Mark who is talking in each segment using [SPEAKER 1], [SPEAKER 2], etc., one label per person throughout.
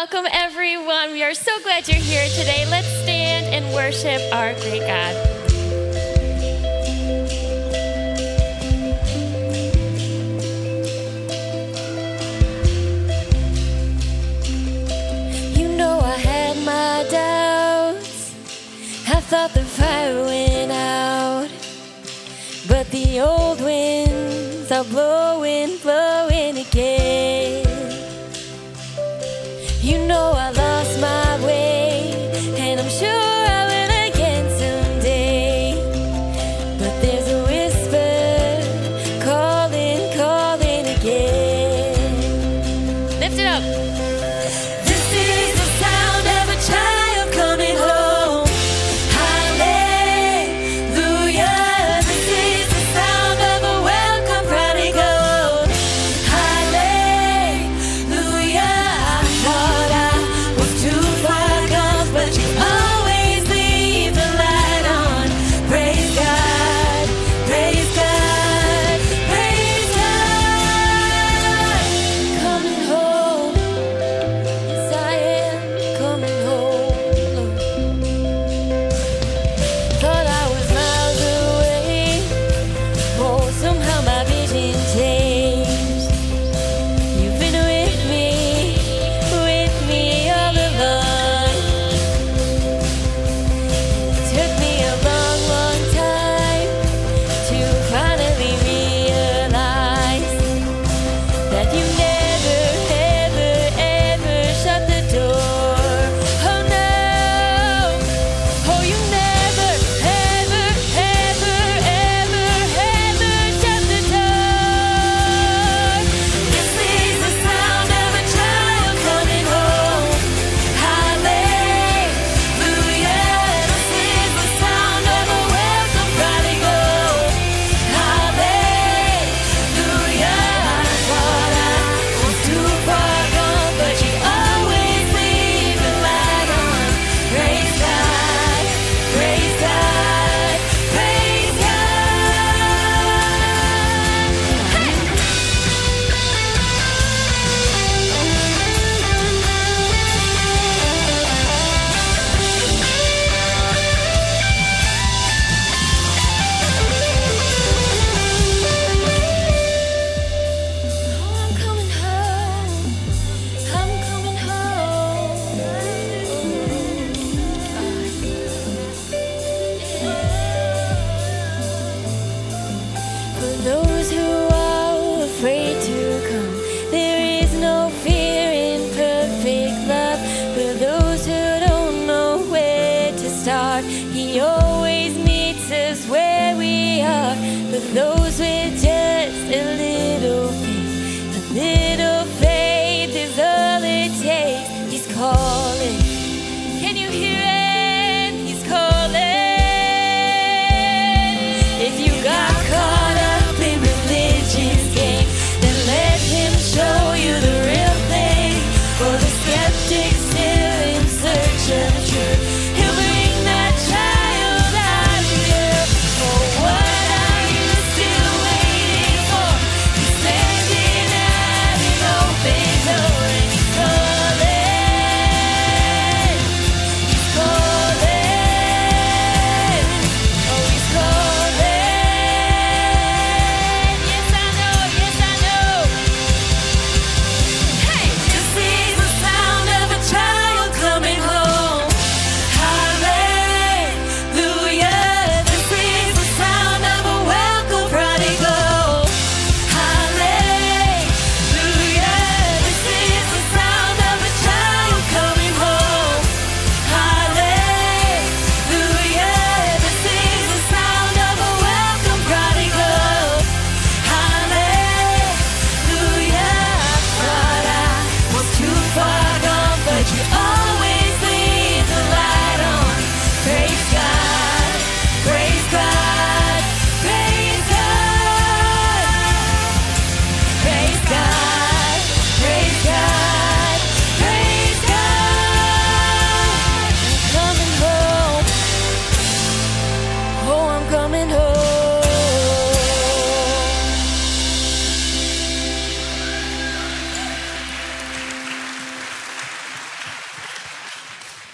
[SPEAKER 1] Welcome, everyone. We are so glad you're here today. Let's stand and worship our great God. You know I had my doubts. I thought the fire went out, but the old winds are blowing, blowing again. You know I lost my way, and I'm sure I will again someday. But there's a whisper calling, calling again. Lift it up. This is the sound of a child coming home. Hallelujah. This is the sound of a welcome prodigal. Hallelujah. I thought I was too far gone, but you always leave the light on. Praise God, praise God, praise God. Coming home.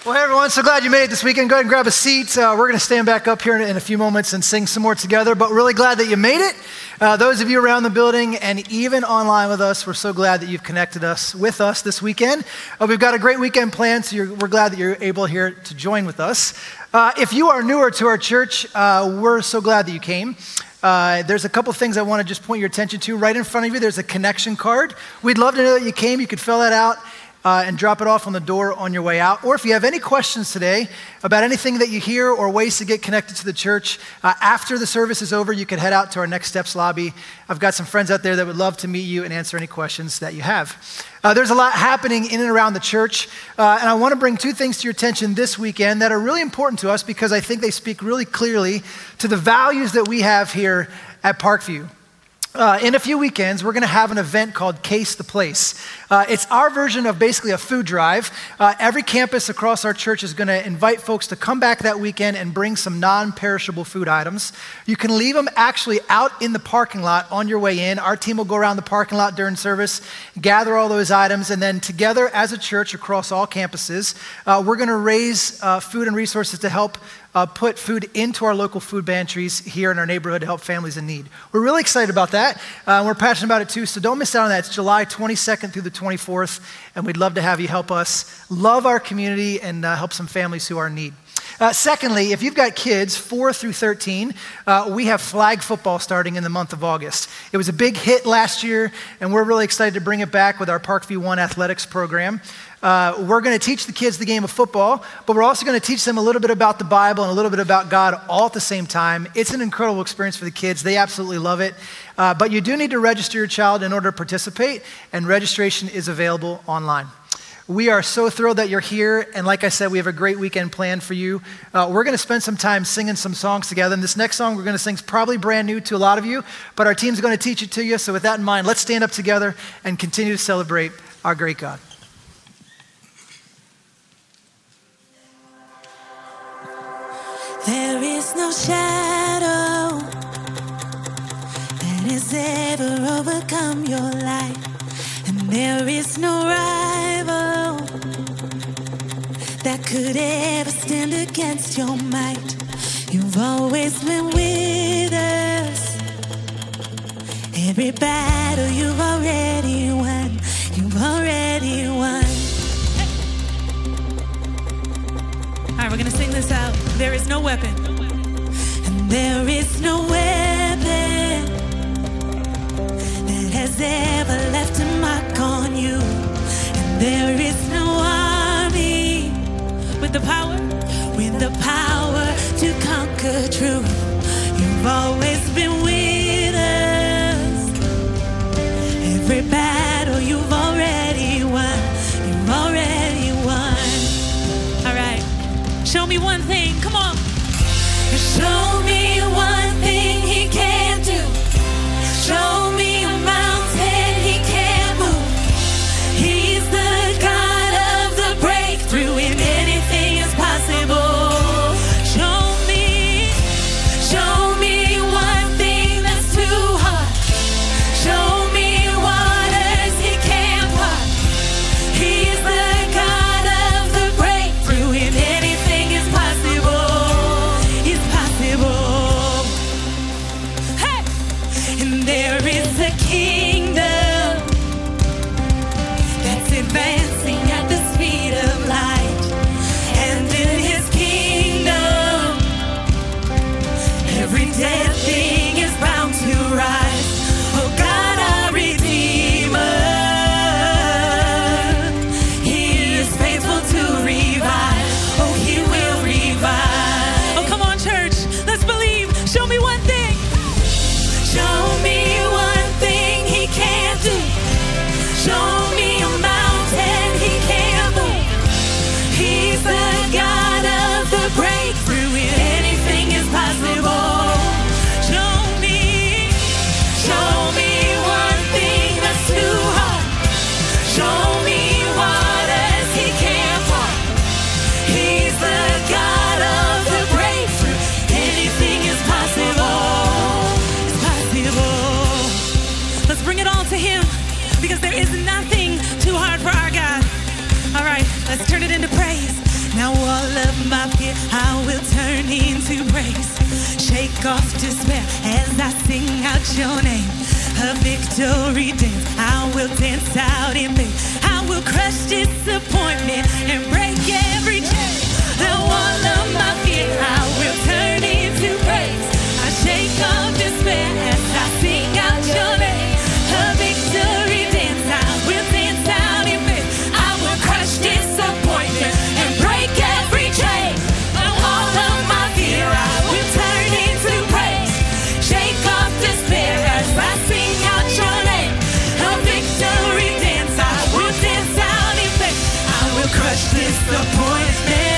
[SPEAKER 2] Well, hey everyone, so glad you made it this weekend. Go ahead and grab a seat. We're going to stand back up here in a few moments and sing some more together, but really glad that you made it. Those of you around the building and even online with us, we're so glad that you've connected with us this weekend. We've got a great weekend planned, so we're glad that you're able here to join with us. If you are newer to our church, we're so glad that you came. There's a couple things I want to just point your attention to. Right in front of you, there's a connection card. We'd love to know that you came. You could fill that out and drop it off on the door on your way out. Or if you have any questions today about anything that you hear or ways to get connected to the church, after the service is over, you can head out to our Next Steps lobby. I've got some friends out there that would love to meet you and answer any questions that you have. There's a lot happening in and around the church, and I want to bring two things to your attention this weekend that are really important to us because I think they speak really clearly to the values that we have here at Parkview. In a few weekends, we're going to have an event called Case the Place. It's our version of basically a food drive. Every campus across our church is going to invite folks to come back that weekend and bring some non-perishable food items. You can leave them actually out in the parking lot on your way in. Our team will go around the parking lot during service, gather all those items, and then together as a church across all campuses, we're going to raise food and resources to help put food into our local food pantries here in our neighborhood to help families in need. We're really excited about that. We're passionate about it too, so don't miss out on that. It's July 22nd through the 24th, and we'd love to have you help us love our community and help some families who are in need. Secondly, if you've got kids 4 through 13, we have flag football starting in the month of August. It was a big hit last year, and we're really excited to bring it back with our Parkview One athletics program. We're going to teach the kids the game of football, but we're also going to teach them a little bit about the Bible and a little bit about God all at the same time. It's an incredible experience for the kids. They absolutely love it. But you do need to register your child in order to participate, and registration is available online. We are so thrilled that you're here, and like I said, we have a great weekend planned for you. We're going to spend some time singing some songs together, and this next song we're going to sing is probably brand new to a lot of you, but our team's going to teach it to you, so with that in mind, let's stand up together and continue to celebrate our great God.
[SPEAKER 1] There is no shadow that has ever overcome your light, and there is no rival that could ever stand against your might. You've always been with us. Every battle you've already won. You've already won. All right, we're gonna sing this out. There is no weapon. And there is no weapon that has ever left a mark on you. And there is no army with the power to conquer truth. You've always been with us. Every battle you've already won. You've already won. All right. Show me one thing, come on. Show me one thing he can't do. Show me a mountain he can't move. He's the God of the breakthrough, and anything is possible. Show me one thing that's too hard. Show me waters he can't part. He's the God of the breakthrough, and anything is possible. It's possible. Hey! And there is a kingdom that's advancing at the speed of light. And in his kingdom, every dead thing is bound to rise. Oh God, our Redeemer, he is faithful to revive. Oh, he will revive. Oh, come on, church, let's believe. Show me one thing. Show me one thing he can't do. Show me a mountain he can't move. He's the God of the breakthrough, and anything is possible. Show
[SPEAKER 3] into praise. Shake off despair as I sing out your name. A victory dance, I will dance out in faith. I will crush disappointment and break every chain. The wall of my fear I will turn into praise. I shake off despair as I sing out your name. A victory dance, I will dance out in faith. I will crush disappointment and break every chain. The wall of my fear I will turn into praise. Shake off despair as I sing out your name. A victory dance, I will dance out in faith. I will crush disappointment.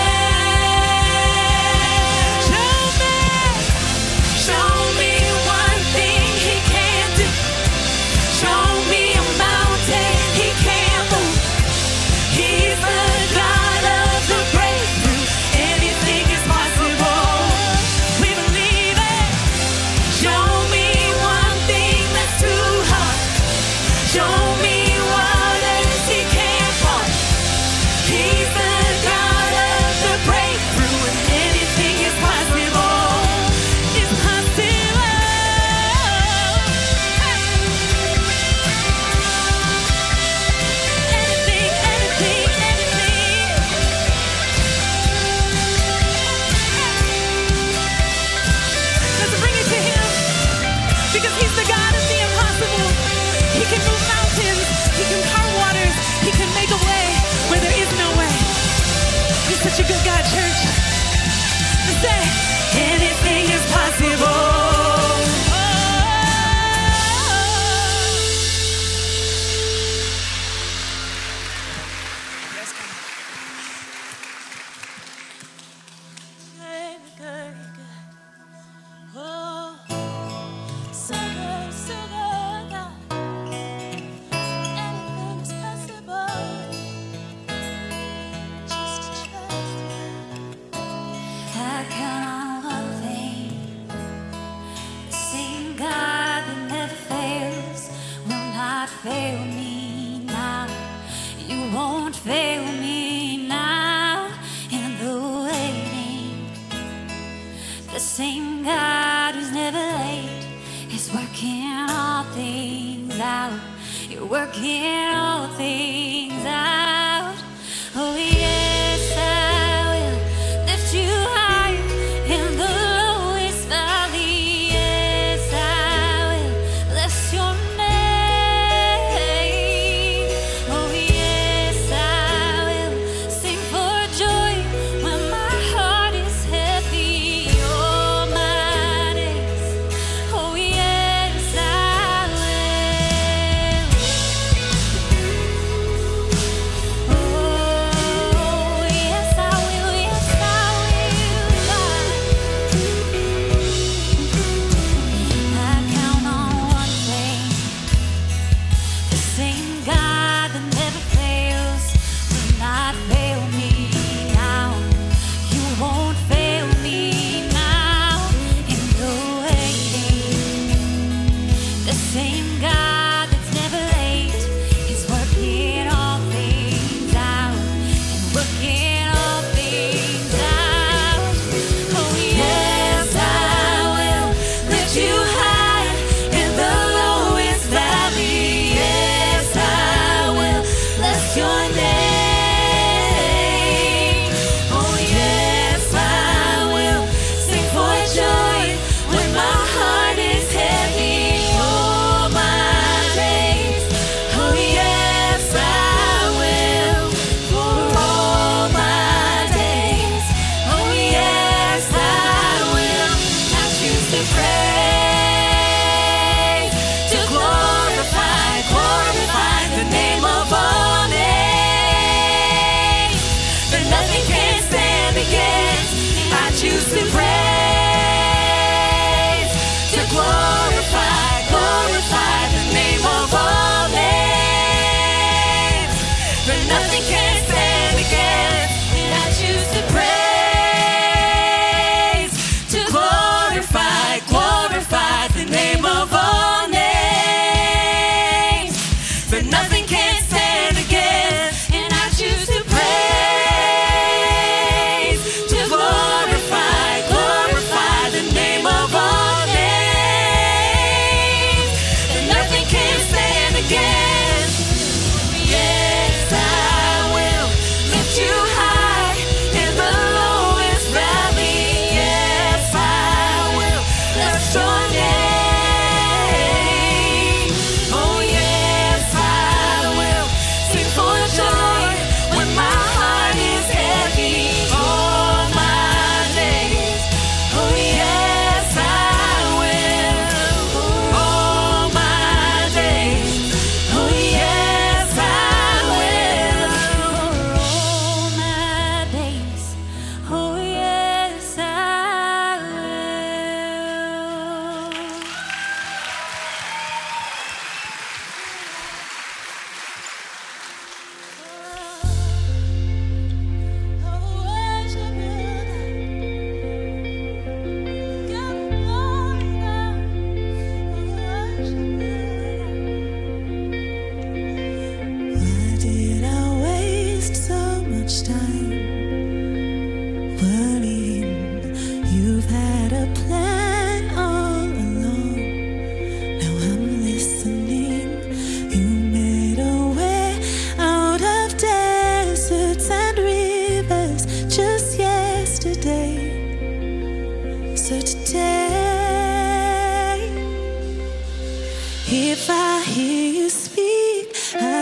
[SPEAKER 3] Such a good God, church. Let's say, anything is possible. Yes, God. Good. Oh, so good, God. Anything is possible.
[SPEAKER 1] I count on one thing. The same God that never fails will not fail me now. You won't fail me now in the waiting. The same God who's never late is working all things out. You're working all things out. Oh yes, I will lift you high in the lowest valley. Yes, I will bless your name. Oh yes, I will sing for joy when my heart is heavy. All my days. Oh yes, I will.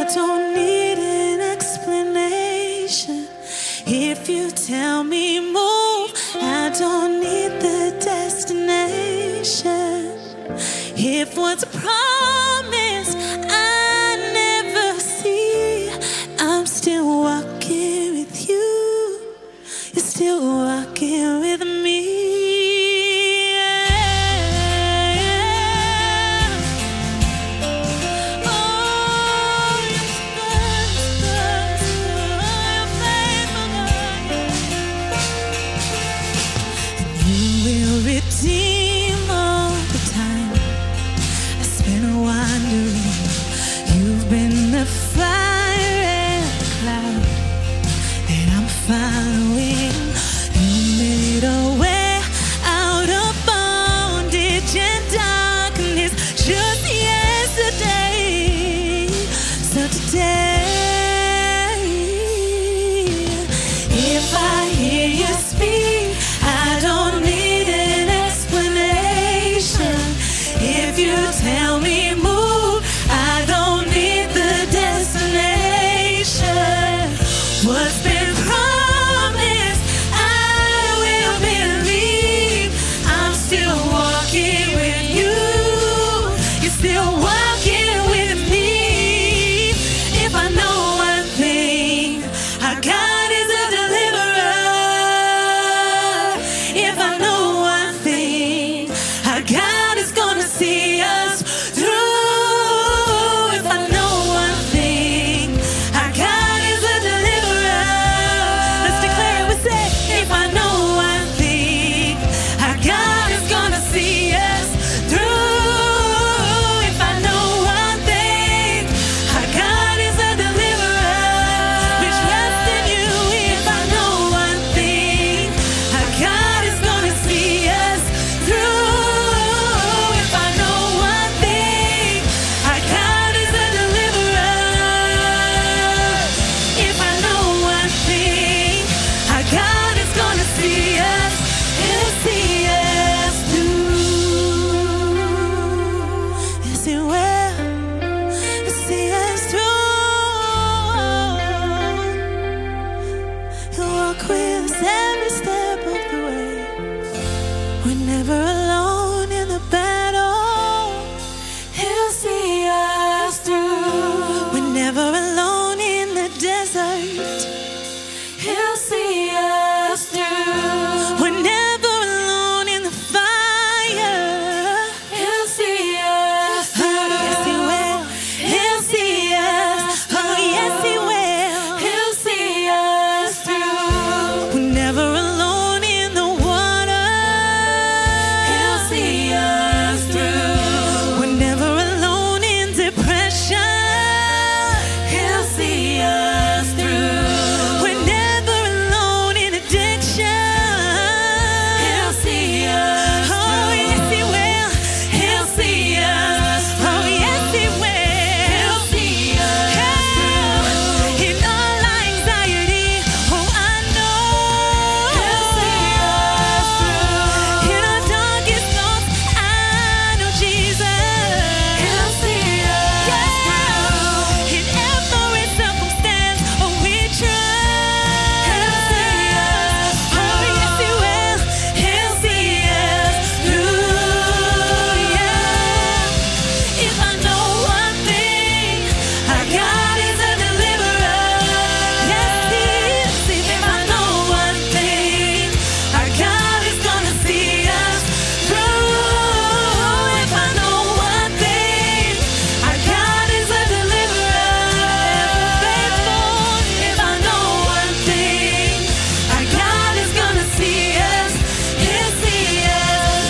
[SPEAKER 3] don't need an explanation. If you tell me move, I don't need the destination. If what's promised I never see, I'm still walking with you. You're still walking with me. Redeem all the time I spent wandering. You've been the fire and the cloud that I'm following. You made a way out of bondage and darkness just yesterday. So today, if I hear you speak, I don't need an explanation. If you tell me move, I don't need the destination. What's been promised, I will believe. I'm still walking with you. You're still walking with me. If I know one thing, our God is a deliverer. If I know one thing, our God is gonna see us through. If I know one thing, our God is a deliverer. Let's declare it. We say, if I know one thing, our God is gonna see us through. If I know one thing, our God is a deliverer. We trust in you. If I know one thing, our God is gonna see us through. If I know one thing, our God is a deliverer. If I know one thing, our God is gonna see us. He'll see us through. Yes, He will. He'll see us through. He'll walk with us every step of the way. We're never alone in the battle. He'll see us through. We're never alone in the desert. He'll see us through. We're never alone in the fire. He'll see us through. Oh, yes, He will. He'll see us. Oh, yes, He will. He'll see us through. We're never alone in the water. He'll see us through. We're never alone in depression. He'll see us through. We're never alone in addiction. He'll see us through. Oh, yes, He will. He'll see us through. Oh, yes, He will. He'll see us through. In all anxiety, oh, I know. He'll see us through. In our darkest thoughts, I know Jesus. He'll see us through. In every circumstance, oh, we trust. He'll see us through. Oh, yes, He will. He'll see us through. Yeah. If I know one thing, our God is a deliverer. Yes, He is. If I know one thing, our God is gonna see us through. If I know one thing, our God is a deliverer. Faithful. If I know one thing, our God is gonna see us. He'll see us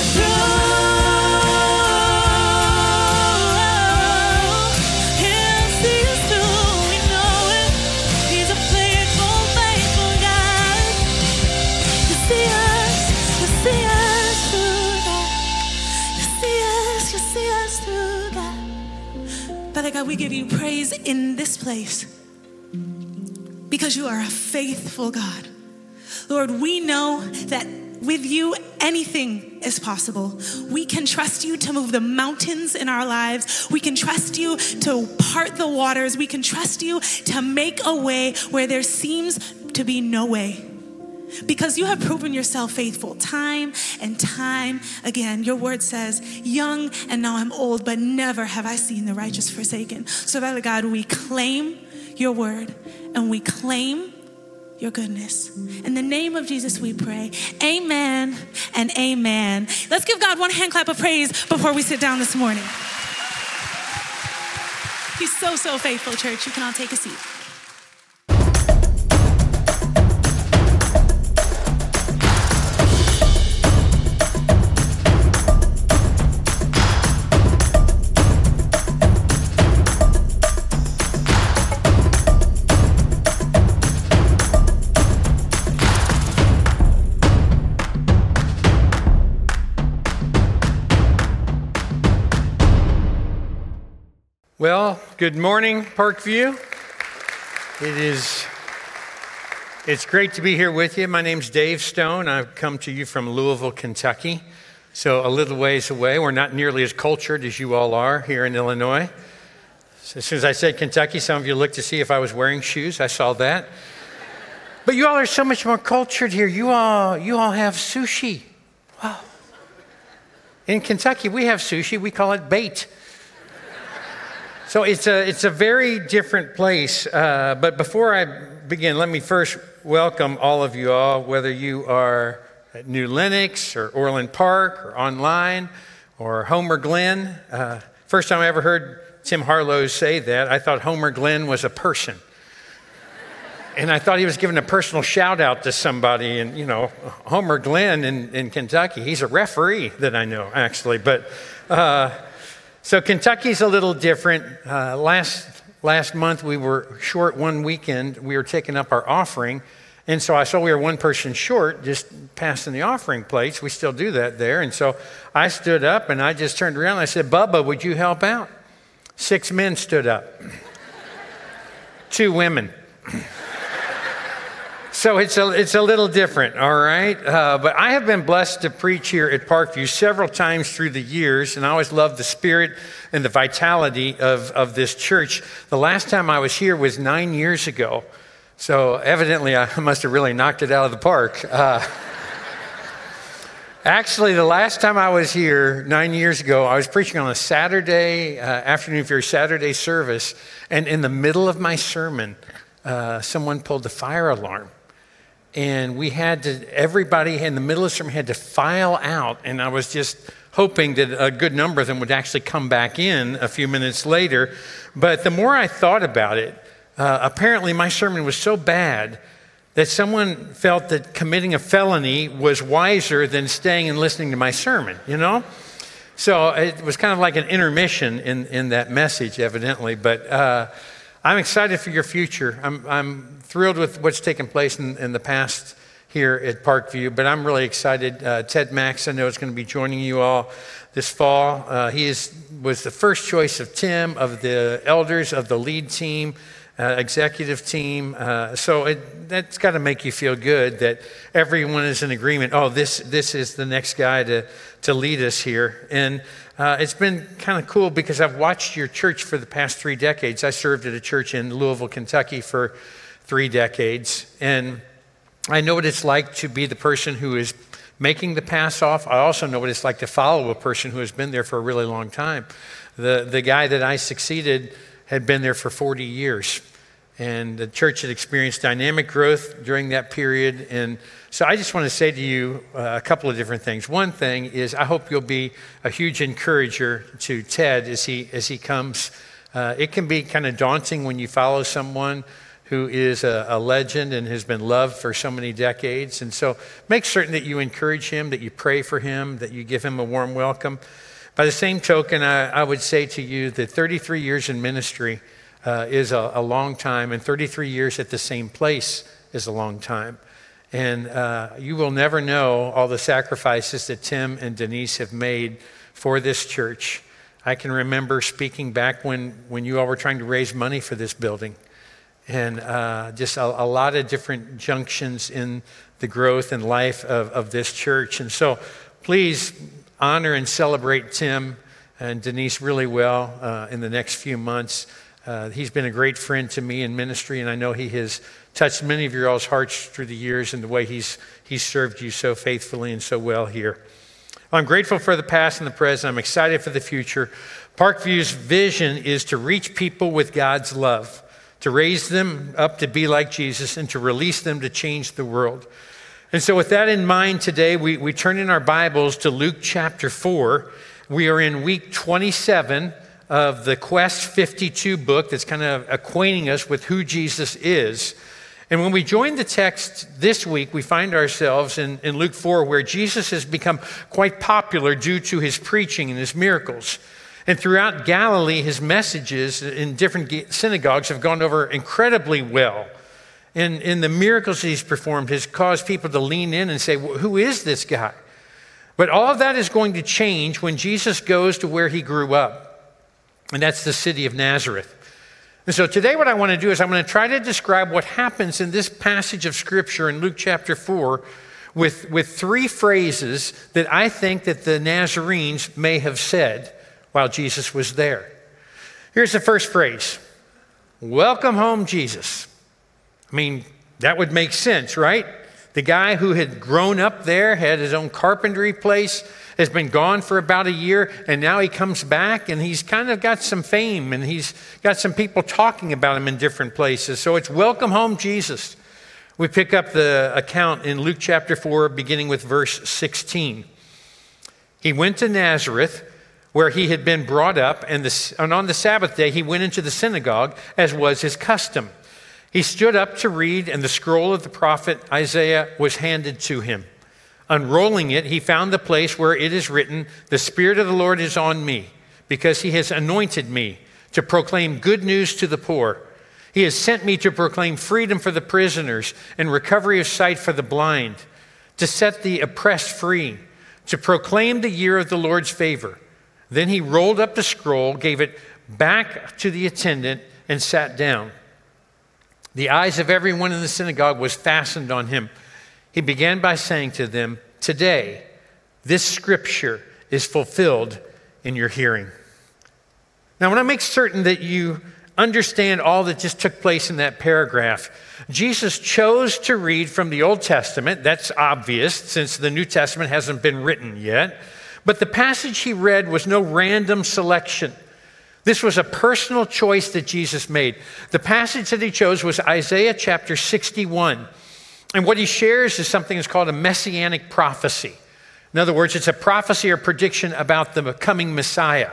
[SPEAKER 3] through. He'll see us through. We know it. He's a faithful, faithful God. He'll see us. He'll see us through that. He'll see us through that. Father God, we give you praise in this place because you are a faithful God. Lord, we know that with you, anything is possible. We can trust you to move the mountains in our lives. We can trust you to part the waters. We can trust you to make a way where there seems to be no way. Because you have proven yourself faithful time and time again. Your word says, young and now I'm old, but never have I seen the righteous forsaken. So Father God, we claim your word and we claim your goodness. In the name of Jesus we pray, amen and amen. Let's give God one hand clap of praise before we sit down this morning. He's so, so faithful, church. You can all take a seat.
[SPEAKER 4] Well, good morning, Parkview. It's great to be here with you. My name's Dave Stone. I've come to you from Louisville, Kentucky, so a little ways away. We're not nearly as cultured as you all are here in Illinois. So as soon as I said Kentucky, some of you looked to see if I was wearing shoes. I saw that. But you all are so much more cultured here. You all have sushi. Wow. In Kentucky, we have sushi. We call it bait. So it's a very different place, but before I begin, let me first welcome all of you all, whether you are at New Lenox or Orland Park or online or Homer Glen. First time I ever heard Tim Harlow say that, I thought Homer Glen was a person. And I thought he was giving a personal shout out to somebody, and Homer Glen in Kentucky, he's a referee that I know actually, but so Kentucky's a little different. Last month we were short one weekend. We were taking up our offering. And so I saw we were one person short, just passing the offering plates. We still do that there. And so I stood up and I just turned around and I said, Bubba, would you help out? 6 men stood up. 2 women. So it's a little different, all right? But I have been blessed to preach here at Parkview several times through the years, and I always love the spirit and the vitality of this church. The last time I was here was 9 years ago, so evidently I must have really knocked it out of the park. Actually, the last time I was here 9 years ago, I was preaching on a Saturday afternoon for your Saturday service, and in the middle of my sermon, someone pulled the fire alarm. And everybody in the middle of the sermon had to file out, and I was just hoping that a good number of them would actually come back in a few minutes later. But the more I thought about it, apparently my sermon was so bad that someone felt that committing a felony was wiser than staying and listening to my sermon, So it was kind of like an intermission in that message, evidently. But I'm excited for your future. I'm thrilled with what's taken place in the past here at Parkview, but I'm really excited. Ted Max, I know, is going to be joining you all this fall. He was the first choice of Tim, of the elders, of the lead team, executive team. So that's got to make you feel good that everyone is in agreement. Oh, this is the next guy to lead us here. And it's been kind of cool because I've watched your church for the past 3 decades. I served at a church in Louisville, Kentucky for 3 decades. And I know what it's like to be the person who is making the pass off. I also know what it's like to follow a person who has been there for a really long time. The guy that I succeeded had been there for 40 years. And the church had experienced dynamic growth during that period. And so I just want to say to you a couple of different things. One thing is I hope you'll be a huge encourager to Ted as he comes. It can be kind of daunting when you follow someone who is a legend and has been loved for so many decades. And so make certain that you encourage him, that you pray for him, that you give him a warm welcome. By the same token, I would say to you that 33 years in ministry is a long time, and 33 years at the same place is a long time. And you will never know all the sacrifices that Tim and Denise have made for this church. I can remember speaking back when you all were trying to raise money for this building. and just a lot of different junctions in the growth and life of this church. And so please honor and celebrate Tim and Denise really well in the next few months. He's been a great friend to me in ministry, and I know he has touched many of your all's hearts through the years in the way he's served you so faithfully and so well here. I'm grateful for the past and the present. I'm excited for the future. Parkview's vision is to reach people with God's love, to raise them up to be like Jesus, and to release them to change the world. And so with that in mind today, we turn in our Bibles to Luke chapter 4. We are in week 27 of the Quest 52 book that's kind of acquainting us with who Jesus is. And when we join the text this week, we find ourselves in Luke 4, where Jesus has become quite popular due to his preaching and his miracles. And throughout Galilee, his messages in different synagogues have gone over incredibly well. And in the miracles he's performed has caused people to lean in and say, well, who is this guy? But all of that is going to change when Jesus goes to where he grew up, and that's the city of Nazareth. And so today what I want to do is I'm going to try to describe what happens in this passage of Scripture in Luke chapter 4 with three phrases that I think that the Nazarenes may have said while Jesus was there. Here's the first phrase: welcome home, Jesus. I mean, that would make sense, right? The guy who had grown up there, had his own carpentry place, has been gone for about a year, and now he comes back and he's kind of got some fame and he's got some people talking about him in different places. So it's welcome home, Jesus. We pick up the account in Luke chapter 4, beginning with verse 16. He went to Nazareth, where he had been brought up, and on the Sabbath day he went into the synagogue, as was his custom. He stood up to read, and the scroll of the prophet Isaiah was handed to him. Unrolling it, he found the place where it is written, "The Spirit of the Lord is on me, because he has anointed me to proclaim good news to the poor. He has sent me to proclaim freedom for the prisoners and recovery of sight for the blind, to set the oppressed free, to proclaim the year of the Lord's favor." Then he rolled up the scroll, gave it back to the attendant, and sat down. The eyes of everyone in the synagogue was fastened on him. He began by saying to them, "Today, this scripture is fulfilled in your hearing." Now, I want to make certain that you understand all that just took place in that paragraph. Jesus chose to read from the Old Testament. That's obvious, since the New Testament hasn't been written yet. But the passage he read was no random selection. This was a personal choice that Jesus made. The passage that he chose was Isaiah chapter 61. And what he shares is something that's called a messianic prophecy. In other words, it's a prophecy or prediction about the coming Messiah.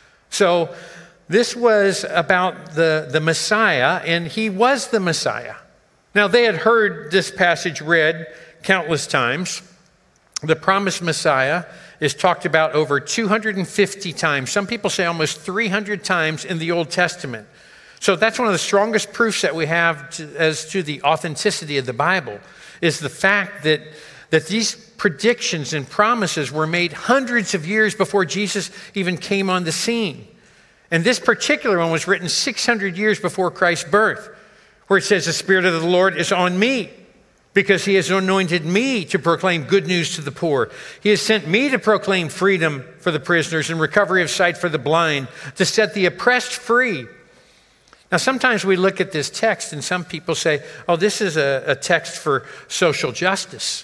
[SPEAKER 4] So this was about the Messiah, and he was the Messiah. Now, they had heard this passage read countless times. The promised Messiah is talked about over 250 times. Some people say almost 300 times in the Old Testament. So that's one of the strongest proofs that we have as to the authenticity of the Bible, is the fact that these predictions and promises were made hundreds of years before Jesus even came on the scene. And this particular one was written 600 years before Christ's birth, where it says, "The Spirit of the Lord is on me, because he has anointed me to proclaim good news to the poor. He has sent me to proclaim freedom for the prisoners and recovery of sight for the blind, to set the oppressed free." Now, sometimes we look at this text and some people say, oh, this is a text for social justice.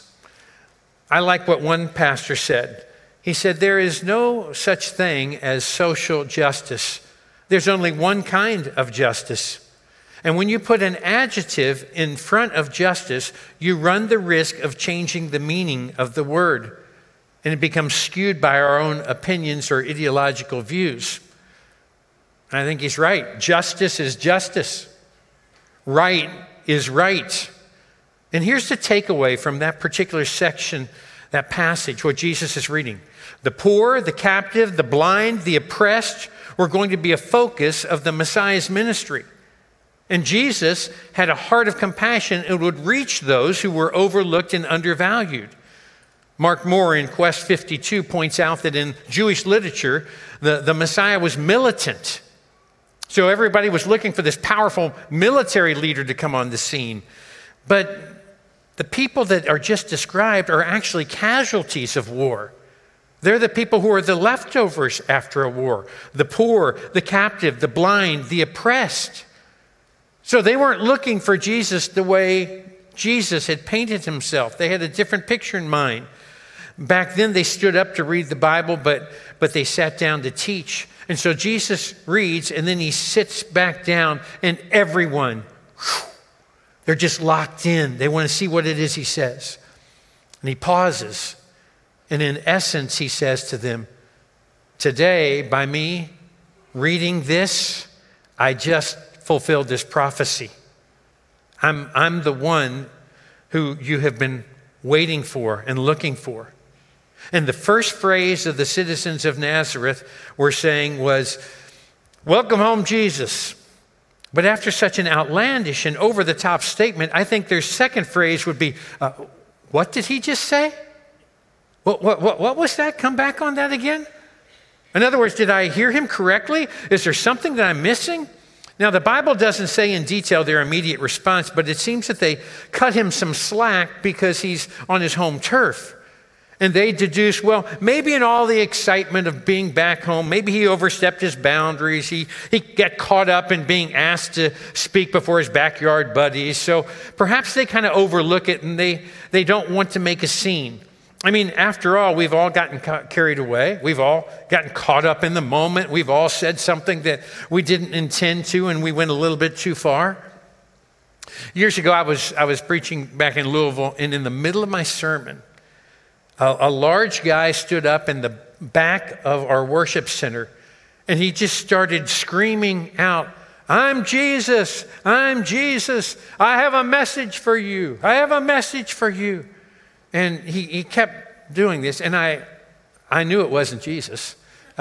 [SPEAKER 4] I like what one pastor said. He said, there is no such thing as social justice. There's only one kind of justice. And when you put an adjective in front of justice, you run the risk of changing the meaning of the word, and it becomes skewed by our own opinions or ideological views. And I think he's right. Justice is justice. Right is right. And here's the takeaway from that particular section, that passage, what Jesus is reading. The poor, the captive, the blind, the oppressed were going to be a focus of the Messiah's ministry. And Jesus had a heart of compassion and would reach those who were overlooked and undervalued. Mark Moore in Quest 52 points out that in Jewish literature, the Messiah was militant. So everybody was looking for this powerful military leader to come on the scene. But the people that are just described are actually casualties of war. They're the people who are the leftovers after a war, the poor, the captive, the blind, the oppressed. So they weren't looking for Jesus the way Jesus had painted himself. They had a different picture in mind. Back then, they stood up to read the Bible, but they sat down to teach. And so Jesus reads, and then he sits back down, and everyone, they're just locked in. They want to see what it is he says. And he pauses. And in essence, he says to them, today, by me reading this, I just fulfilled this prophecy. I'm the one who you have been waiting for and looking for. And the first phrase of the citizens of Nazareth were saying was, welcome home, Jesus. But after such an outlandish and over-the-top statement, I think their second phrase would be, what did he just say? What was that? Come back on that again? In other words, did I hear him correctly? Is there something that I'm missing? Now, the Bible doesn't say in detail their immediate response, but it seems that they cut him some slack because he's on his home turf. And they deduce, well, maybe in all the excitement of being back home, maybe he overstepped his boundaries. He got caught up in being asked to speak before his backyard buddies. So perhaps they kind of overlook it and they don't want to make a scene. I mean, after all, we've all gotten carried away. We've all gotten caught up in the moment. We've all said something that we didn't intend to, and we went a little bit too far. Years ago, I was preaching back in Louisville, and in the middle of my sermon, a large guy stood up in the back of our worship center, and he just started screaming out, I'm Jesus, I'm Jesus. I have a message for you. I have a message for you. And he kept doing this, and I knew it wasn't Jesus.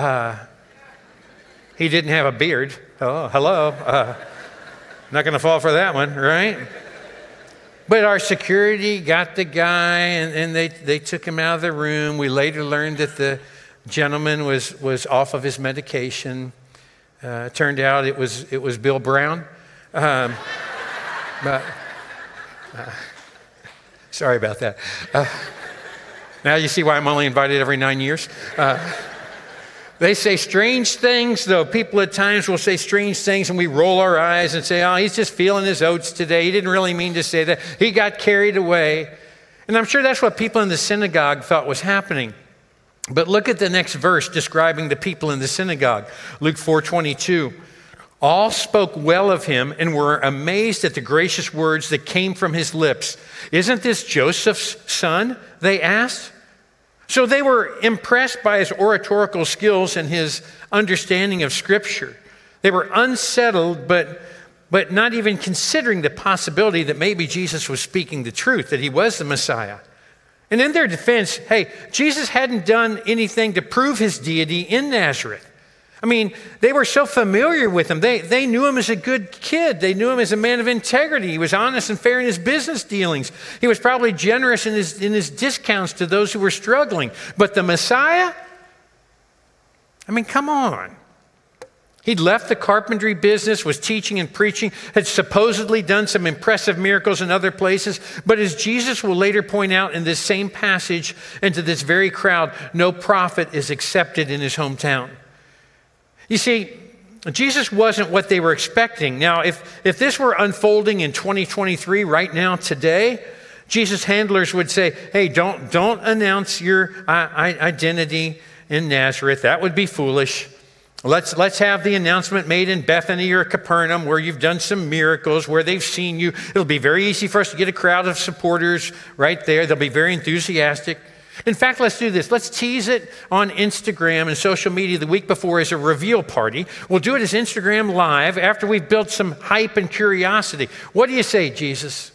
[SPEAKER 4] He didn't have a beard. Oh, hello. Not going to fall for that one, right? But our security got the guy, and they took him out of the room. We later learned that the gentleman was off of his medication. Turned out it was Bill Brown. Sorry about that. Now you see why I'm only invited every 9 years. They say strange things, though. People at times will say strange things, and we roll our eyes and say, oh, he's just feeling his oats today. He didn't really mean to say that. He got carried away. And I'm sure that's what people in the synagogue felt was happening. But look at the next verse describing the people in the synagogue. Luke 4:22. All spoke well of him and were amazed at the gracious words that came from his lips. Isn't this Joseph's son? They asked. So they were impressed by his oratorical skills and his understanding of Scripture. They were unsettled, but not even considering the possibility that maybe Jesus was speaking the truth, that he was the Messiah. And in their defense, hey, Jesus hadn't done anything to prove his deity in Nazareth. I mean, they were so familiar with him. They knew him as a good kid. They knew him as a man of integrity. He was honest and fair in his business dealings. He was probably generous in his discounts to those who were struggling. But the Messiah? I mean, come on. He'd left the carpentry business, was teaching and preaching, had supposedly done some impressive miracles in other places. But as Jesus will later point out in this same passage and to this very crowd, no prophet is accepted in his hometown. You see, Jesus wasn't what they were expecting. Now, if this were unfolding in 2023, right now, today, Jesus' handlers would say, hey, don't announce your identity in Nazareth. That would be foolish. Let's have the announcement made in Bethany or Capernaum where you've done some miracles, where they've seen you. It'll be very easy for us to get a crowd of supporters right there. They'll be very enthusiastic. In fact, let's do this. Let's tease it on Instagram and social media the week before as a reveal party. We'll do it as Instagram Live after we've built some hype and curiosity. What do you say, Jesus?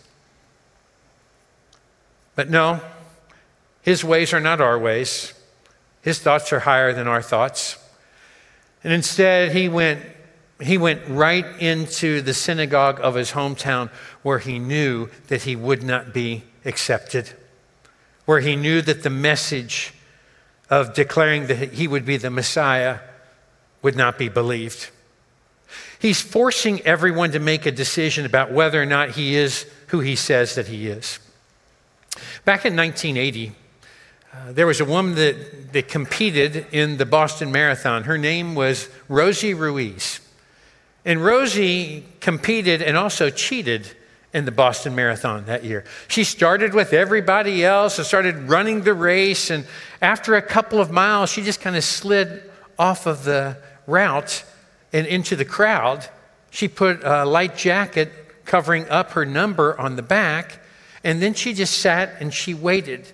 [SPEAKER 4] But no, his ways are not our ways. His thoughts are higher than our thoughts. And instead, he went right into the synagogue of his hometown where he knew that he would not be accepted, where he knew that the message of declaring that he would be the Messiah would not be believed. He's forcing everyone to make a decision about whether or not he is who he says that he is. Back in 1980, there was a woman that competed in the Boston Marathon. Her name was Rosie Ruiz. And Rosie competed and also cheated in the Boston Marathon that year. She started with everybody else and started running the race. And after a couple of miles, she just kind of slid off of the route and into the crowd. She put a light jacket covering up her number on the back. And then she just sat and she waited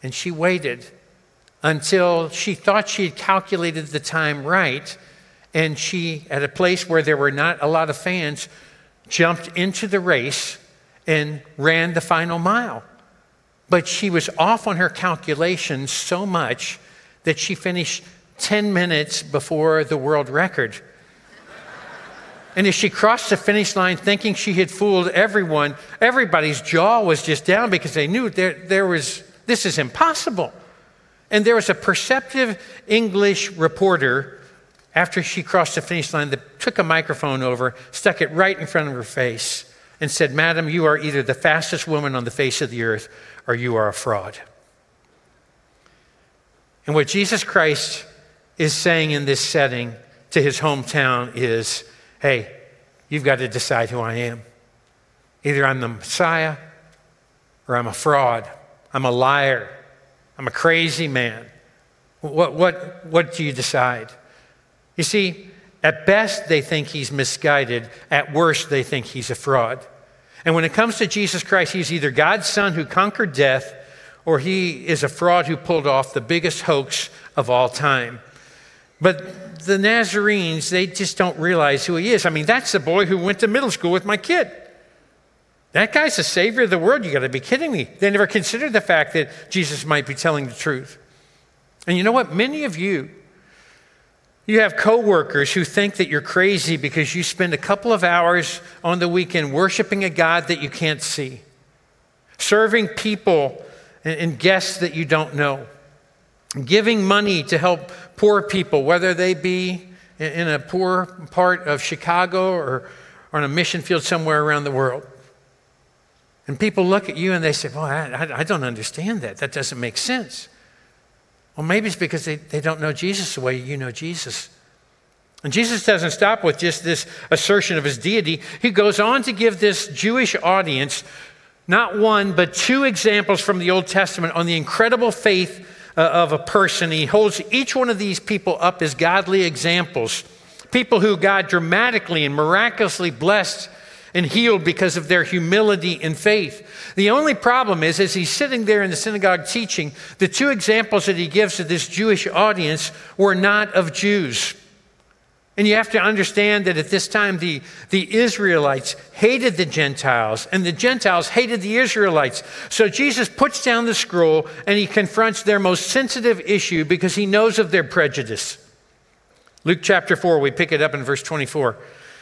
[SPEAKER 4] until she thought she had calculated the time right. And she, at a place where there were not a lot of fans, jumped into the race and ran the final mile. But she was off on her calculations so much that she finished 10 minutes before the world record. And as she crossed the finish line thinking she had fooled everyone, everybody's jaw was just down because they knew this is impossible. And there was a perceptive English reporter after she crossed the finish line that took a microphone over, stuck it right in front of her face, and said, "Madam, you are either the fastest woman on the face of the earth or you are a fraud." And what Jesus Christ is saying in this setting to his hometown is, hey, you've got to decide who I am. Either I'm the Messiah or I'm a fraud. I'm a liar. I'm a crazy man. What do you decide? You see, at best, they think he's misguided. At worst, they think he's a fraud. And when it comes to Jesus Christ, he's either God's son who conquered death, or he is a fraud who pulled off the biggest hoax of all time. But the Nazarenes, they just don't realize who he is. I mean, that's the boy who went to middle school with my kid. That guy's the savior of the world. You got to be kidding me. They never considered the fact that Jesus might be telling the truth. And you know what? Many of you have coworkers who think that you're crazy because you spend a couple of hours on the weekend worshiping a God that you can't see, serving people and guests that you don't know, giving money to help poor people, whether they be in a poor part of Chicago or on a mission field somewhere around the world. And people look at you and they say, well, I don't understand that. That doesn't make sense. Well, maybe it's because they don't know Jesus the way you know Jesus. And Jesus doesn't stop with just this assertion of his deity. He goes on to give this Jewish audience not one, but two examples from the Old Testament on the incredible faith of a person. He holds each one of these people up as godly examples, people who God dramatically and miraculously blessed and healed because of their humility and faith. The only problem is, as he's sitting there in the synagogue teaching, the two examples that he gives to this Jewish audience were not of Jews. And you have to understand that at this time, the Israelites hated the Gentiles, and the Gentiles hated the Israelites. So Jesus puts down the scroll, and he confronts their most sensitive issue because he knows of their prejudice. Luke chapter 4, we pick it up in verse 24.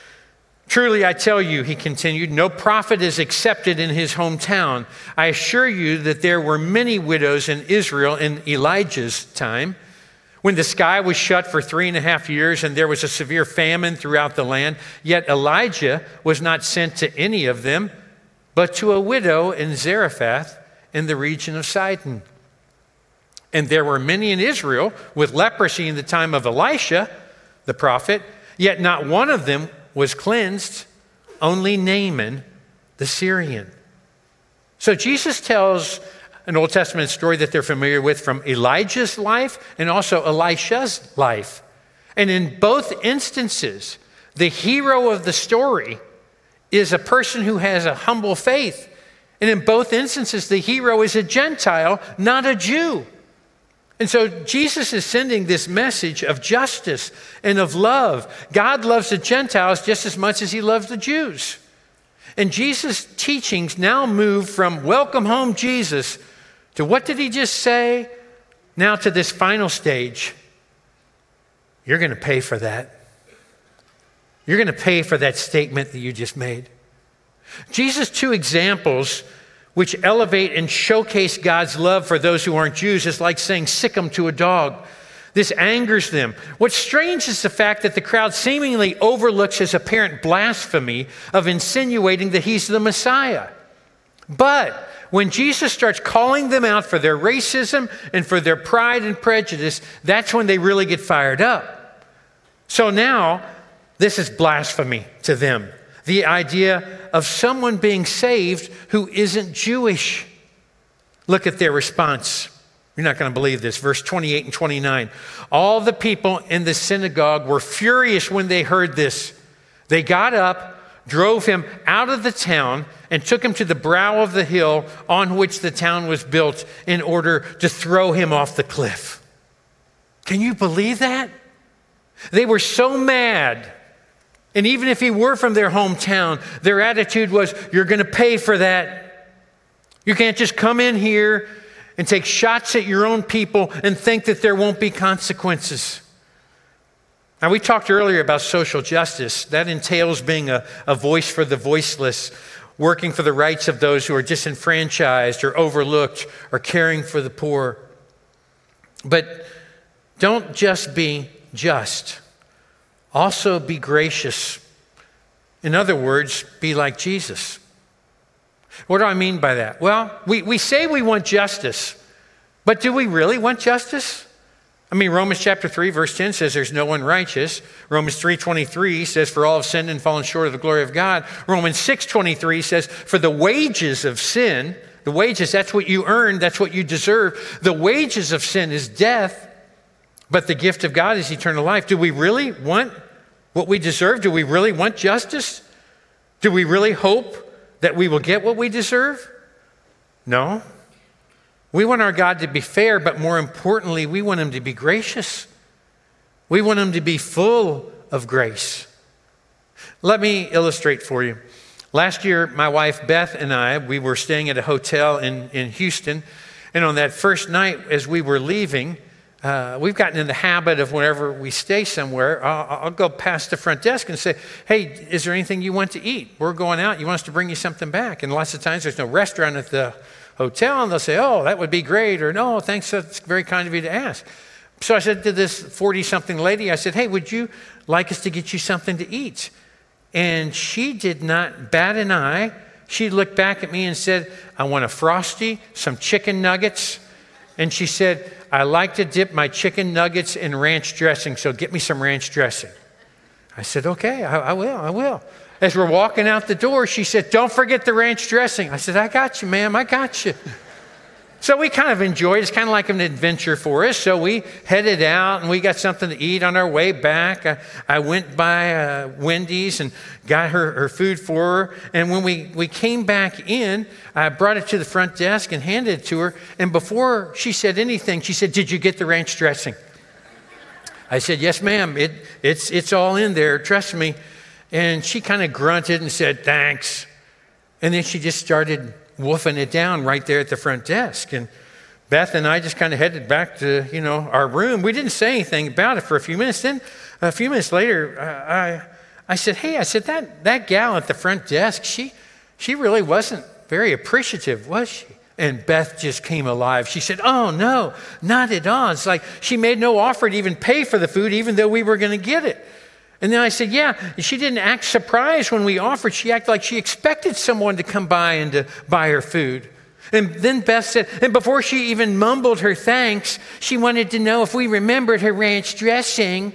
[SPEAKER 4] Truly, I tell you, he continued, no prophet is accepted in his hometown. I assure you that there were many widows in Israel in Elijah's time, when the sky was shut for 3.5 years and there was a severe famine throughout the land. Yet Elijah was not sent to any of them, but to a widow in Zarephath in the region of Sidon. And there were many in Israel with leprosy in the time of Elisha, the prophet, yet not one of them was cleansed, only Naaman the Syrian. So Jesus tells an Old Testament story that they're familiar with from Elijah's life and also Elisha's life. And in both instances, the hero of the story is a person who has a humble faith. And in both instances, the hero is a Gentile, not a Jew. And so Jesus is sending this message of justice and of love. God loves the Gentiles just as much as he loves the Jews. And Jesus' teachings now move from welcome home Jesus to what did he just say? Now to this final stage. You're going to pay for that. You're going to pay for that statement that you just made. Jesus' two examples which elevate and showcase God's love for those who aren't Jews is like saying sick 'em to a dog. This angers them. What's strange is the fact that the crowd seemingly overlooks his apparent blasphemy of insinuating that he's the Messiah. But when Jesus starts calling them out for their racism and for their pride and prejudice, that's when they really get fired up. So now, this is blasphemy to them. The idea of someone being saved who isn't Jewish. Look at their response. You're not going to believe this. Verse 28 and 29. All the people in the synagogue were furious when they heard this. They got up, drove him out of the town, and took him to the brow of the hill on which the town was built in order to throw him off the cliff. Can you believe that? They were so mad. And even if he were from their hometown, their attitude was, you're going to pay for that. You can't just come in here and take shots at your own people and think that there won't be consequences. Now, we talked earlier about social justice. That entails being a voice for the voiceless, working for the rights of those who are disenfranchised or overlooked, or caring for the poor. But don't just be just. Also be gracious. In other words, be like Jesus. What do I mean by that? Well, we say we want justice, but do we really want justice? I mean, Romans chapter 3, verse 10 says there's no one righteous. Romans 3:23 says, for all have sinned and fallen short of the glory of God. Romans 6:23 says, for the wages of sin, the wages, that's what you earn, that's what you deserve. The wages of sin is death, but the gift of God is eternal life. Do we really want what we deserve? Do we really want justice? Do we really hope that we will get what we deserve? No. We want our God to be fair, but more importantly, we want him to be gracious. We want him to be full of grace. Let me illustrate for you. Last year, my wife Beth and I, we were staying at a hotel in Houston, and on that first night as we were leaving, we've gotten in the habit of whenever we stay somewhere, I'll go past the front desk and say, hey, is there anything you want to eat? We're going out. You want us to bring you something back? And lots of times there's no restaurant at the hotel, and they'll say, oh, that would be great, or no, thanks, that's very kind of you to ask. So I said to this 40-something lady, I said, hey, would you like us to get you something to eat? And she did not bat an eye. She looked back at me and said, I want a Frosty, some chicken nuggets. And she said, I like to dip my chicken nuggets in ranch dressing, so get me some ranch dressing. I said, okay, I will. As we're walking out the door, she said, don't forget the ranch dressing. I said, I got you, ma'am, I got you. So we kind of enjoyed it. It's kind of like an adventure for us. So we headed out and we got something to eat on our way back. I went by Wendy's and got her food for her. And when we came back in, I brought it to the front desk and handed it to her. And before she said anything, she said, did you get the ranch dressing? I said, yes, ma'am. It's all in there. Trust me. And she kind of grunted and said, thanks. And then she just started woofing it down right there at the front desk. And Beth and I just kind of headed back to, our room. We didn't say anything about it for a few minutes. Then a few minutes later, I said, hey, that gal at the front desk, she really wasn't very appreciative, was she? And Beth just came alive. She said, oh, no, not at all. It's like she made no offer to even pay for the food, even though we were going to get it. And then I said, yeah, she didn't act surprised when we offered. She acted like she expected someone to come by and to buy her food. And then Beth said, and before she even mumbled her thanks, she wanted to know if we remembered her ranch dressing.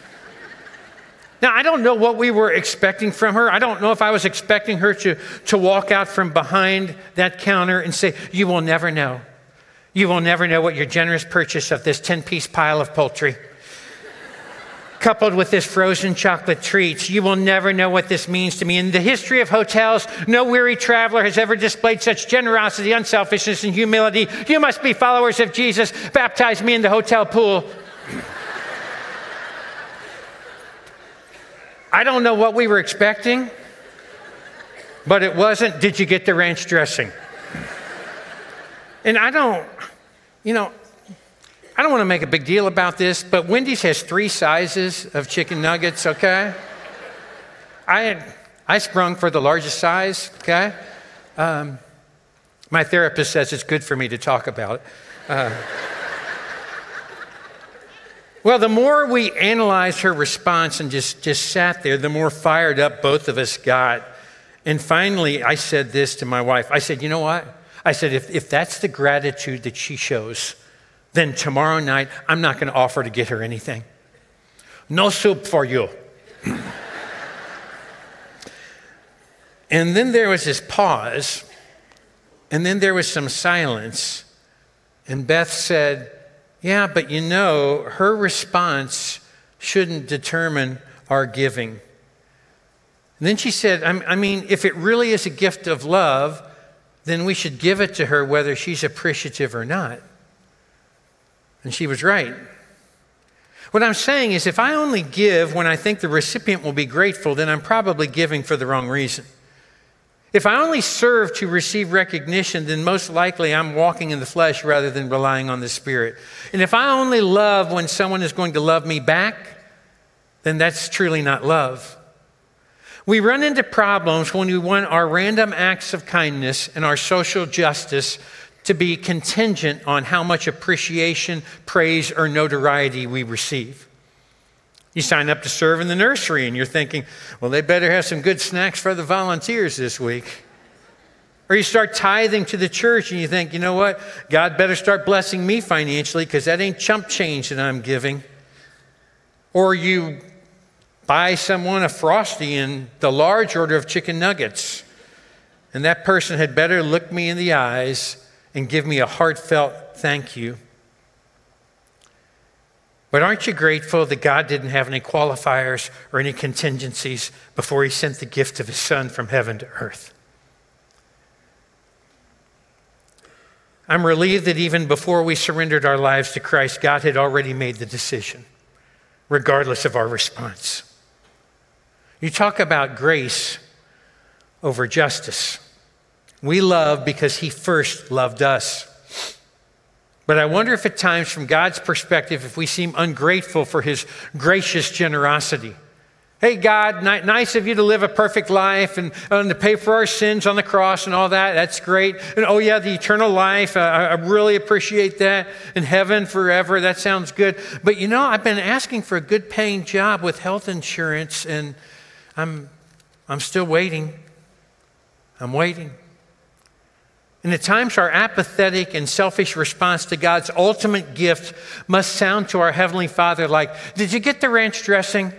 [SPEAKER 4] Now, I don't know what we were expecting from her. I don't know if I was expecting her to walk out from behind that counter and say, you will never know. You will never know what your generous purchase of this 10-piece pile of poultry, coupled with this frozen chocolate treats, you will never know what this means to me. In the history of hotels, no weary traveler has ever displayed such generosity, unselfishness, and humility. You must be followers of Jesus. Baptize me in the hotel pool. I don't know what we were expecting, but it wasn't, did you get the ranch dressing? And I don't want to make a big deal about this, but Wendy's has 3 sizes of chicken nuggets, okay? I sprung for the largest size, okay? My therapist says it's good for me to talk about it. Well, the more we analyzed her response and just sat there, the more fired up both of us got. And finally, I said this to my wife. I said, you know what? I said, if that's the gratitude that she shows, then tomorrow night, I'm not going to offer to get her anything. No soup for you. And then there was this pause, and then there was some silence. And Beth said, yeah, but you know, her response shouldn't determine our giving. And then she said, I mean, if it really is a gift of love, then we should give it to her whether she's appreciative or not. And she was right. What I'm saying is if I only give when I think the recipient will be grateful, then I'm probably giving for the wrong reason. If I only serve to receive recognition, then most likely I'm walking in the flesh rather than relying on the Spirit. And if I only love when someone is going to love me back, then that's truly not love. We run into problems when we want our random acts of kindness and our social justice to be contingent on how much appreciation, praise, or notoriety we receive. You sign up to serve in the nursery and you're thinking, well, they better have some good snacks for the volunteers this week. Or you start tithing to the church and you think, you know what? God better start blessing me financially because that ain't chump change that I'm giving. Or you buy someone a Frosty in the large order of chicken nuggets. And that person had better look me in the eyes and give me a heartfelt thank you. But aren't you grateful that God didn't have any qualifiers or any contingencies before he sent the gift of his Son from heaven to earth? I'm relieved that even before we surrendered our lives to Christ, God had already made the decision, regardless of our response. You talk about grace over justice. We love because he first loved us. But I wonder if at times, from God's perspective, if we seem ungrateful for his gracious generosity. Hey, God, nice of you to live a perfect life and to pay for our sins on the cross and all that. That's great. And oh, yeah, the eternal life. I really appreciate that. In heaven forever. That sounds good. But you know, I've been asking for a good paying job with health insurance, and I'm still waiting. I'm waiting. And at times our apathetic and selfish response to God's ultimate gift must sound to our Heavenly Father like, did you get the ranch dressing?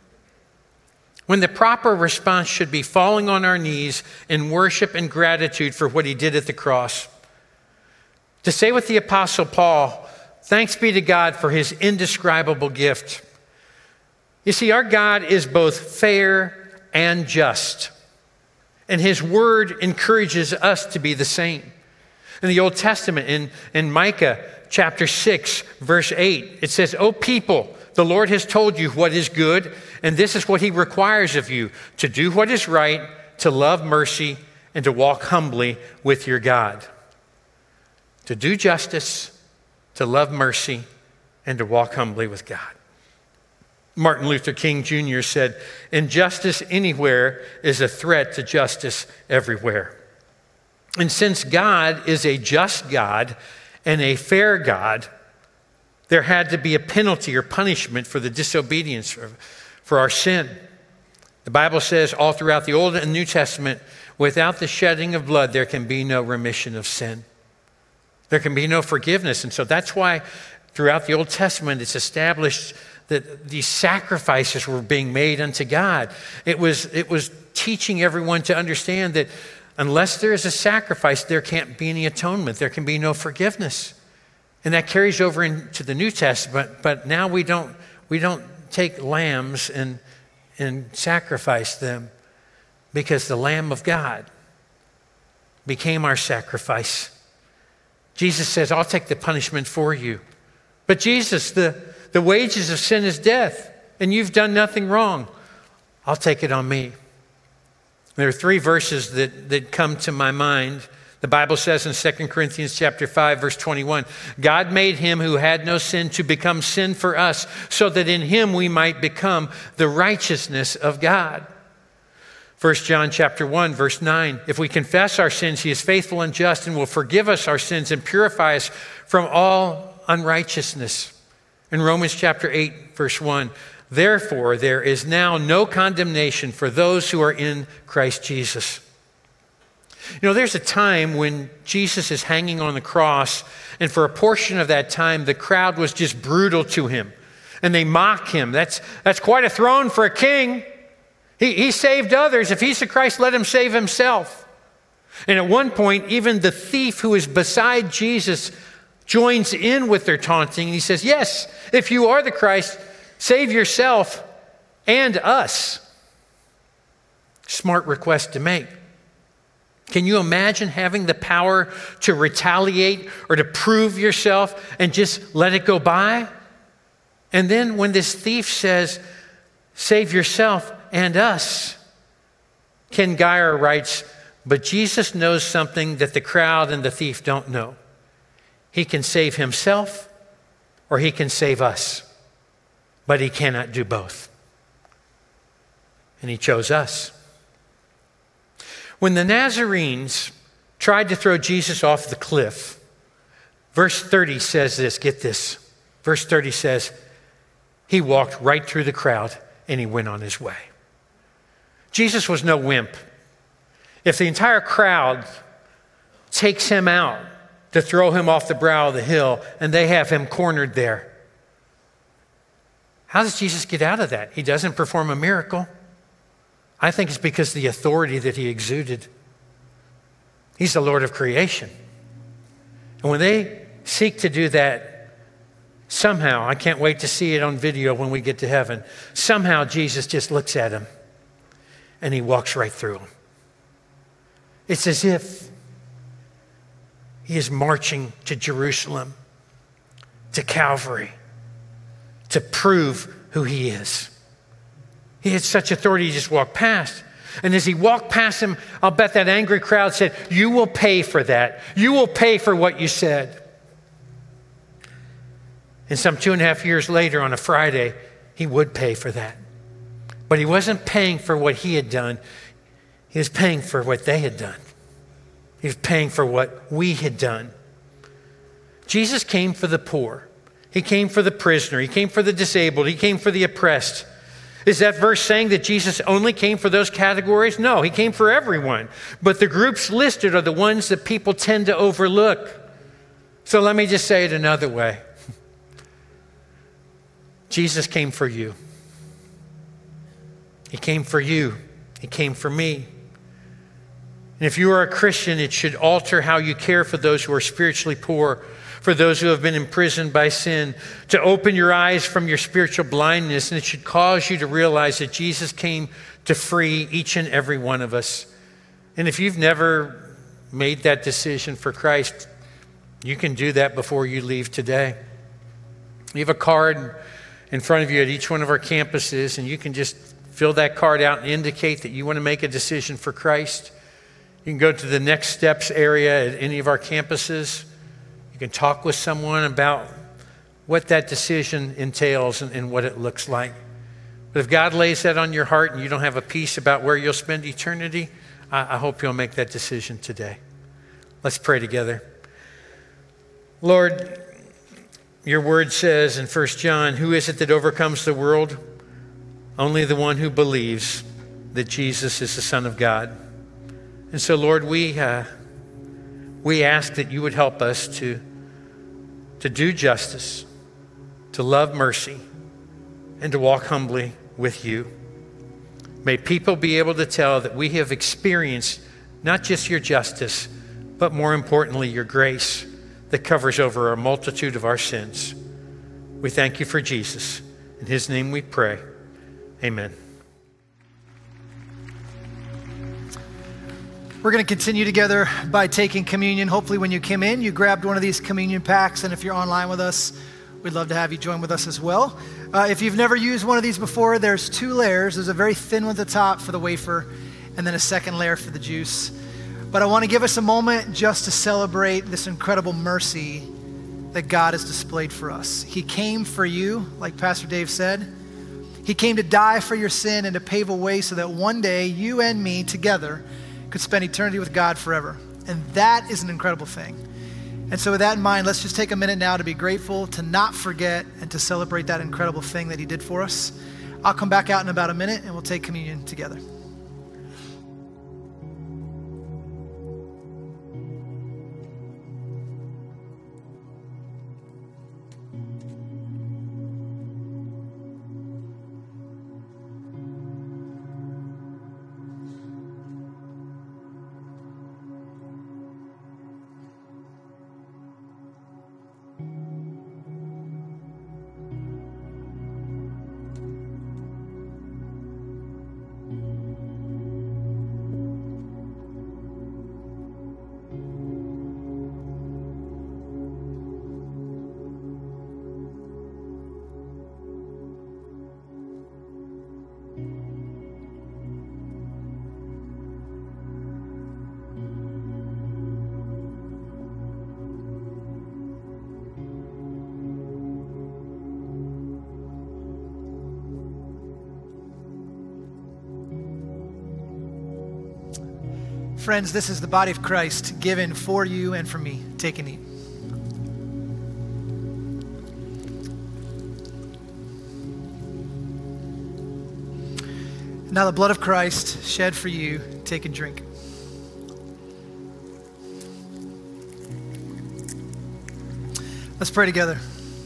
[SPEAKER 4] When the proper response should be falling on our knees in worship and gratitude for what he did at the cross. To say with the Apostle Paul, thanks be to God for his indescribable gift. You see, our God is both fair and just. And his word encourages us to be the same. In the Old Testament, in Micah chapter 6, verse 8, it says, "O people, the Lord has told you what is good, and this is what he requires of you, to do what is right, to love mercy, and to walk humbly with your God." To do justice, to love mercy, and to walk humbly with God. Martin Luther King Jr. said, "Injustice anywhere is a threat to justice everywhere." And since God is a just God and a fair God, there had to be a penalty or punishment for the disobedience, for our sin. The Bible says all throughout the Old and New Testament, without the shedding of blood, there can be no remission of sin. There can be no forgiveness. And so that's why throughout the Old Testament, it's established that these sacrifices were being made unto God. It was teaching everyone to understand that unless there is a sacrifice, there can't be any atonement. There can be no forgiveness. And that carries over into the New Testament, but now we don't take lambs and sacrifice them, because the Lamb of God became our sacrifice. Jesus says, "I'll take the punishment for you." But Jesus, the wages of sin is death, and you've done nothing wrong. I'll take it on me. There are three verses that come to my mind. The Bible says in 2 Corinthians chapter 5, verse 21, "God made him who had no sin to become sin for us, so that in him we might become the righteousness of God." 1 John chapter 1, verse 9, "If we confess our sins, he is faithful and just and will forgive us our sins and purify us from all unrighteousness." In Romans chapter 8, verse 1, therefore there is now no condemnation for those who are in Christ Jesus. You know, there's a time when Jesus is hanging on the cross, and for a portion of that time, the crowd was just brutal to him, and they mock him. That's quite a throne for a king. He saved others. If he's the Christ, let him save himself. And at one point, even the thief who is beside Jesus joins in with their taunting. He says, yes, if you are the Christ, save yourself and us. Smart request to make. Can you imagine having the power to retaliate or to prove yourself and just let it go by? And then when this thief says, save yourself and us, Ken Geyer writes, but Jesus knows something that the crowd and the thief don't know. He can save himself or he can save us, but he cannot do both. And he chose us. When the Nazarenes tried to throw Jesus off the cliff, verse 30 says this, get this. Verse 30 says, he walked right through the crowd and he went on his way. Jesus was no wimp. If the entire crowd takes him out to throw him off the brow of the hill and they have him cornered there, how does Jesus get out of that? He doesn't perform a miracle. I think it's because of the authority that he exuded. He's the Lord of creation. And when they seek to do that, somehow, I can't wait to see it on video when we get to heaven, somehow Jesus just looks at him and he walks right through him. It's as if he is marching to Jerusalem, to Calvary, to prove who he is. He had such authority, he just walked past. And as he walked past him, I'll bet that angry crowd said, you will pay for that. You will pay for what you said. And some 2.5 years later on a Friday, he would pay for that. But he wasn't paying for what he had done. He was paying for what they had done. He was paying for what we had done. Jesus came for the poor. He came for the prisoner. He came for the disabled. He came for the oppressed. Is that verse saying that Jesus only came for those categories? No, he came for everyone. But the groups listed are the ones that people tend to overlook. So let me just say it another way. Jesus came for you. He came for you. He came for me. And if you are a Christian, it should alter how you care for those who are spiritually poor, for those who have been imprisoned by sin, to open your eyes from your spiritual blindness. And it should cause you to realize that Jesus came to free each and every one of us. And if you've never made that decision for Christ, you can do that before you leave today. You have a card in front of you at each one of our campuses, and you can just fill that card out and indicate that you want to make a decision for Christ. You can go to the next steps area at any of our campuses. You can talk with someone about what that decision entails and what it looks like. But if God lays that on your heart and you don't have a peace about where you'll spend eternity, I hope you'll make that decision today. Let's pray together. Lord, your word says in 1 John, who is it that overcomes the world? Only the one who believes that Jesus is the Son of God. And so, Lord, we ask that you would help us to do justice, to love mercy, and to walk humbly with you. May people be able to tell that we have experienced not just your justice, but more importantly, your grace that covers over a multitude of our sins. We thank you for Jesus. In his name we pray. Amen.
[SPEAKER 2] We're going to continue together by taking communion. Hopefully when you came in, you grabbed one of these communion packs. And if you're online with us, we'd love to have you join with us as well. If you've never used one of these before, there's 2 layers. There's a very thin one at the top for the wafer, and then a second layer for the juice. But I want to give us a moment just to celebrate this incredible mercy that God has displayed for us. He came for you, like Pastor Dave said. He came to die for your sin and to pave a way so that one day you and me together could spend eternity with God forever. And that is an incredible thing. And so with that in mind, let's just take a minute now to be grateful, to not forget, and to celebrate that incredible thing that he did for us. I'll come back out in about a minute and we'll take communion together. Friends, this is the body of Christ given for you and for me. Take and eat. Now the blood of Christ shed for you. Take and drink. Let's pray together.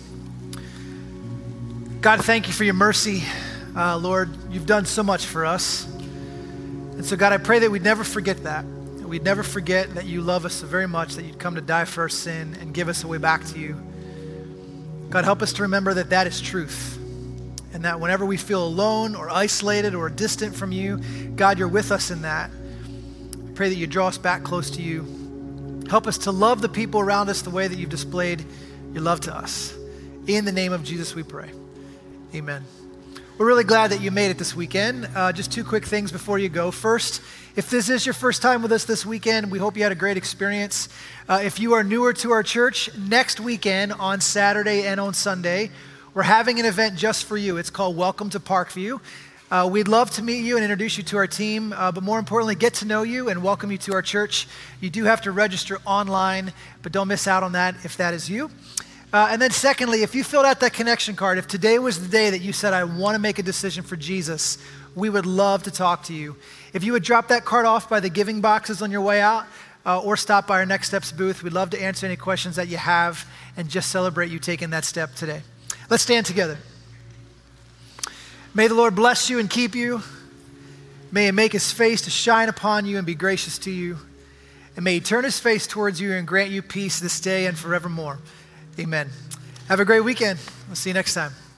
[SPEAKER 2] God, thank you for your mercy. Lord, you've done so much for us. And so God, I pray that we'd never forget that. We'd never forget that you love us so very much, that you'd come to die for our sin and give us a way back to you. God, help us to remember that that is truth. And that whenever we feel alone or isolated or distant from you, God, you're with us in that. I pray that you draw us back close to you. Help us to love the people around us the way that you've displayed your love to us. In the name of Jesus we pray. Amen. We're really glad that you made it this weekend. Just two quick things before you go. First, if this is your first time with us this weekend, we hope you had a great experience. If you are newer to our church, next weekend on Saturday and on Sunday, we're having an event just for you. It's called Welcome to Parkview. We'd love to meet you and introduce you to our team, but more importantly, get to know you and welcome you to our church. You do have to register online, but don't miss out on that if that is you. And then secondly, if you filled out that connection card, if today was the day that you said, I want to make a decision for Jesus, we would love to talk to you. If you would drop that card off by the giving boxes on your way out, or stop by our Next Steps booth, we'd love to answer any questions that you have and just celebrate you taking that step today. Let's stand together. May the Lord bless you and keep you. May he make his face to shine upon you and be gracious to you. And may he turn his face towards you and grant you peace this day and forevermore. Amen. Have a great weekend. We'll see you next time.